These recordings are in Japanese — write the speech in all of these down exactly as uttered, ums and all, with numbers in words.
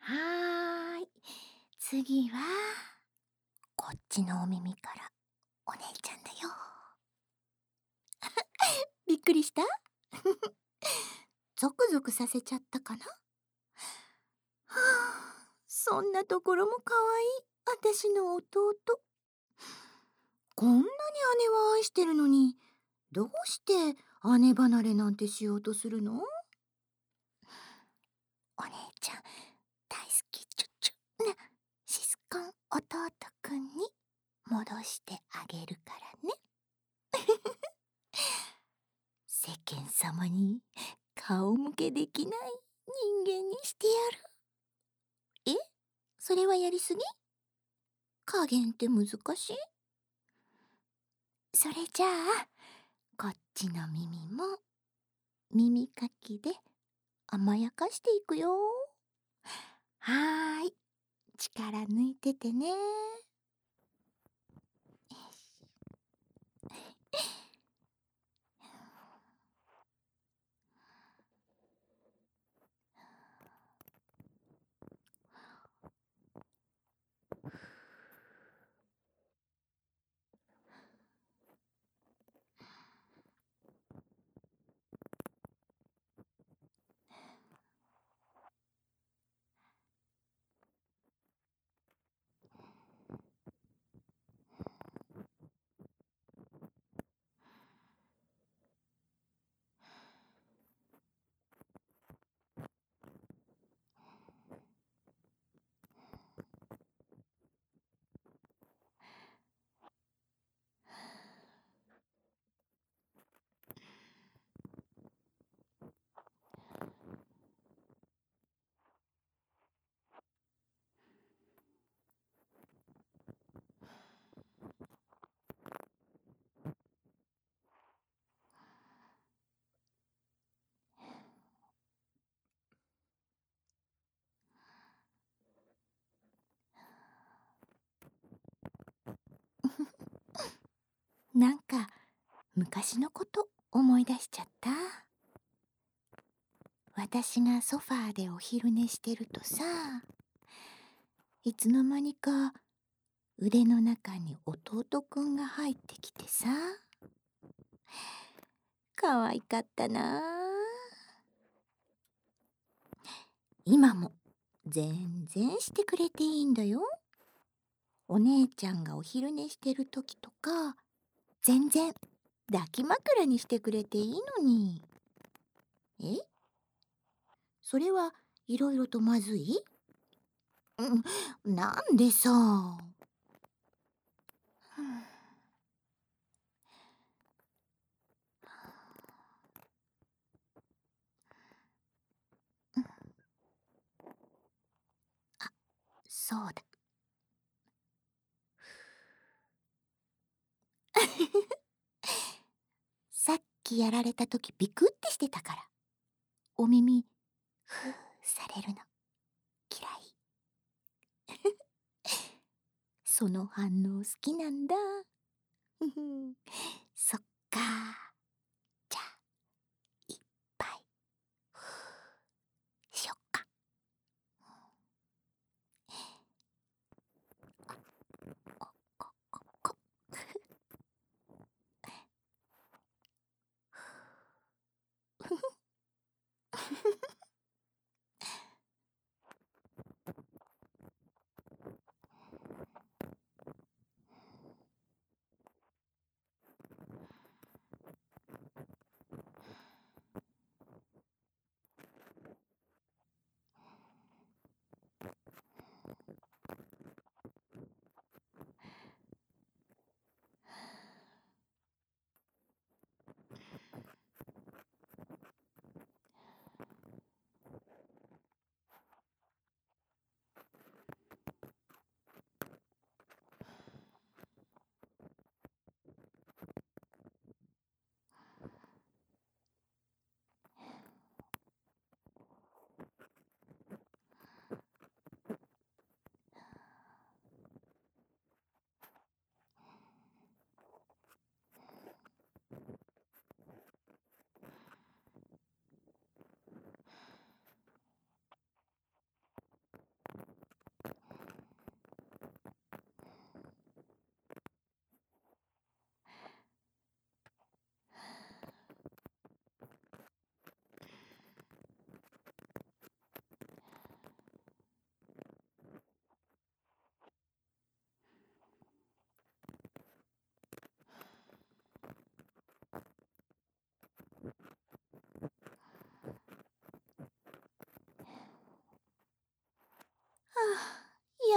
はーい。次は、こっちのお耳からお姉ちゃんだよ。びっくりした？ゾクゾクさせちゃったかな？はあ、そんなところもかわいい私の弟。こんなに姉は愛してるのに、どうして姉離れなんてしようとするの？お姉ちゃん大好きチュッチュね。シスコン弟くんに戻してあげるからね。世間様に顔向けできない人間にしてやる。え、それはやりすぎ？加減って難しい？それじゃあこっちの耳も耳かきで甘やかしていくよ。はーい、力抜いててね。なんか昔のこと思い出しちゃった。私がソファーでお昼寝してるとさ、いつの間にか腕の中に弟くんが入ってきてさ、可愛かったなあ。今も全然してくれていいんだよ。お姉ちゃんがお昼寝してる時とか、全然抱き枕にしてくれていいのに。え？それはいろいろとまずい？うん、なんでさ。うん、あ、そうだ。さっきやられた時ビクってしてたから、お耳ふーされるの嫌い。その反応好きなんだ。ふふん、そっか。じゃあいっぱいふーしよっか。ここここ。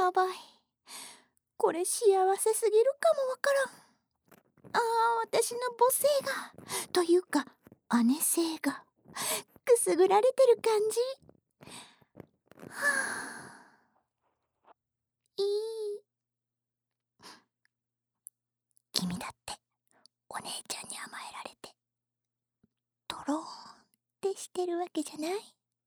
やばい。これ幸せすぎるかもわからん。ああ、私の母性が、というか姉性がくすぐられてる感じ。はあ、いい。君だってお姉ちゃんに甘えられてとろーんってしてるわけじゃない。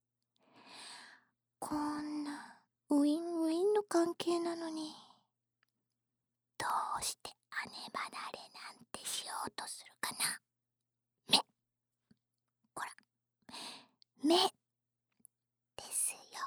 こんなウィンウィンの関係なのに、どうして姉離れなんてしようとするかな。目、こら、目ですよ。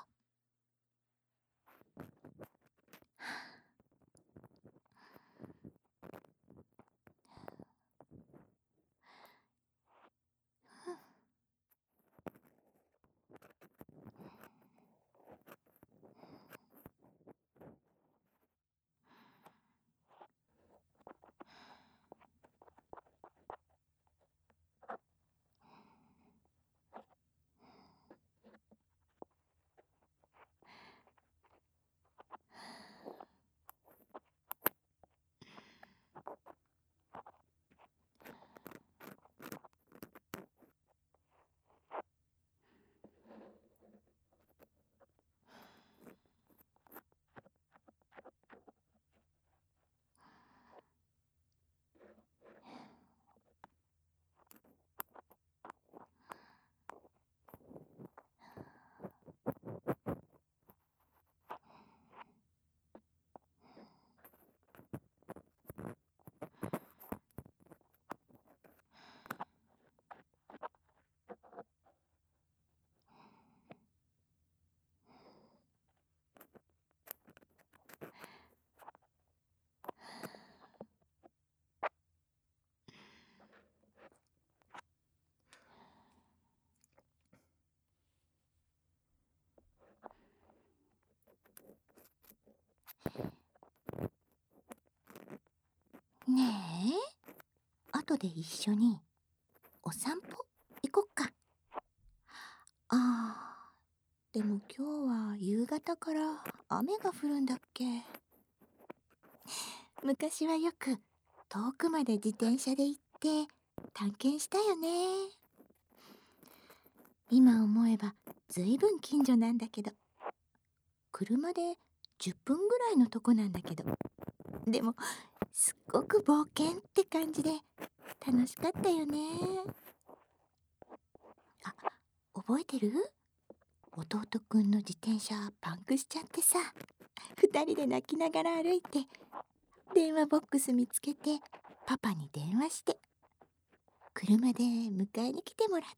ねえ、後で一緒にお散歩行こっか。あー、でも今日は夕方から雨が降るんだっけ。昔はよく遠くまで自転車で行って探検したよね。今思えばずいぶん近所なんだけど、車でじゅっぷんぐらいのとこなんだけど、でもすっごく冒険って感じで楽しかったよね。あ、覚えてる？弟くんの自転車パンクしちゃってさ、二人で泣きながら歩いて電話ボックス見つけてパパに電話して車で迎えに来てもらって。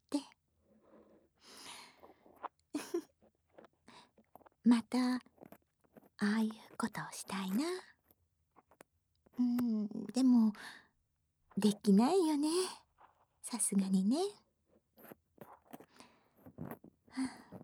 またああいうことをしたいな。うん、でもできないよね、さすがにね。はあ、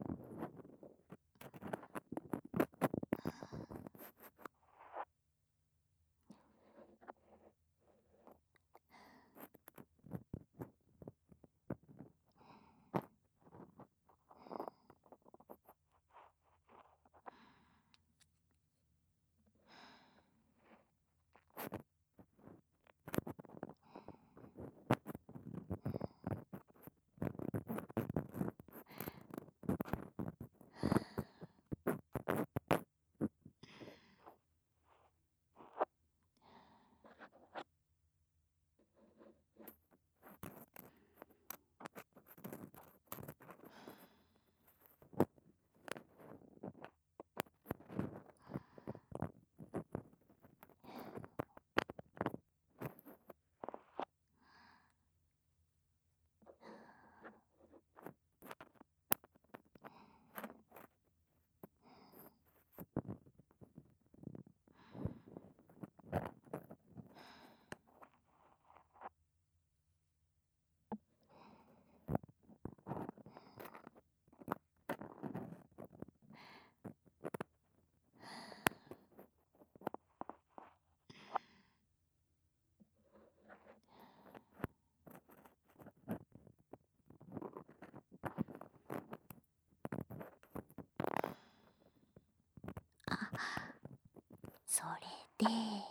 れで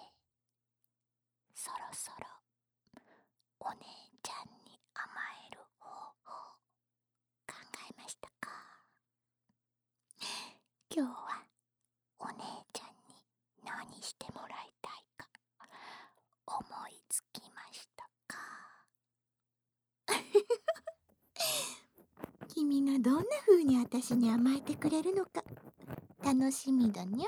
そろそろお姉ちゃんに甘える方法考えましたか？今日はお姉ちゃんに何してもらいたいか思いつきましたか？君がどんな風に私に甘えてくれるのか楽しみだにゃ。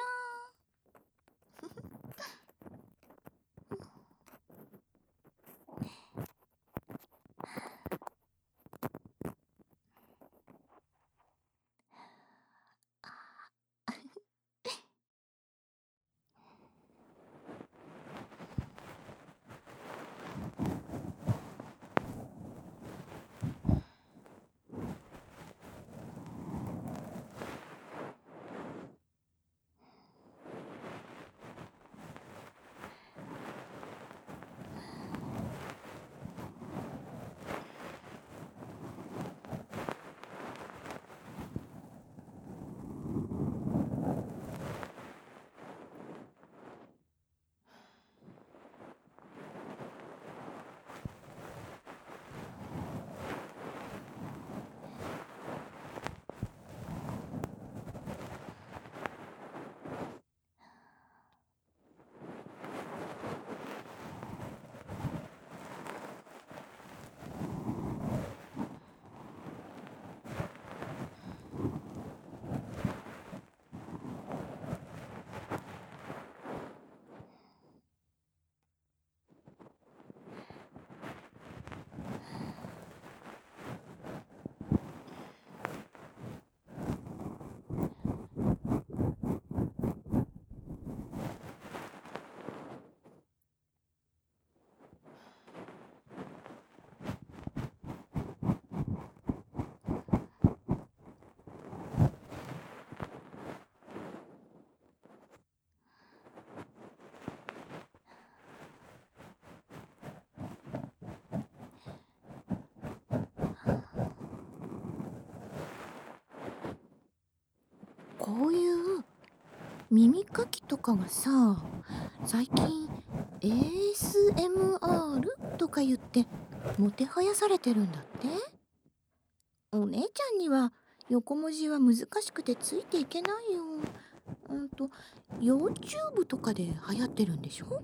こういう耳かきとかがさ、最近 エーエスエムアール とか言ってもてはやされてるんだって。お姉ちゃんには横文字は難しくてついていけないよ。うんと YouTube とかで流行ってるんでしょ？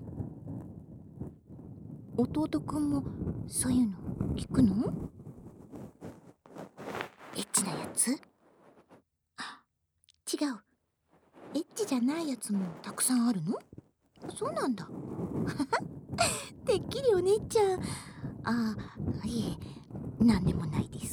弟くんもそういうの聞くの？エッチなやつ？あ、違う。エッチじゃないやつもたくさんあるの？そうなんだ。てっきりお姉ちゃん。あ、いえ、なんでもないです。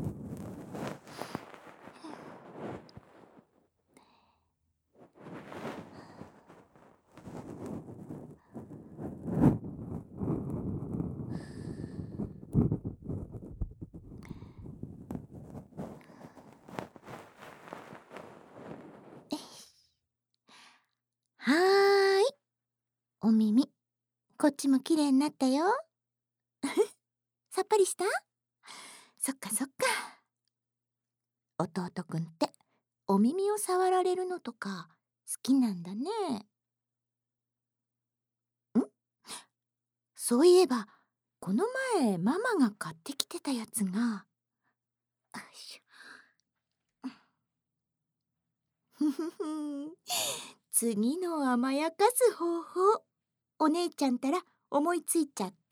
はーい、お耳こっちもきれいになったよ。さっぱりした？そっかそっか。弟くんってお耳を触られるのとか好きなんだね。ん？そういえばこの前ママが買ってきてたやつが。よいしょ。ふふふん。次の甘やかす方法、お姉ちゃんたら思いついちゃった？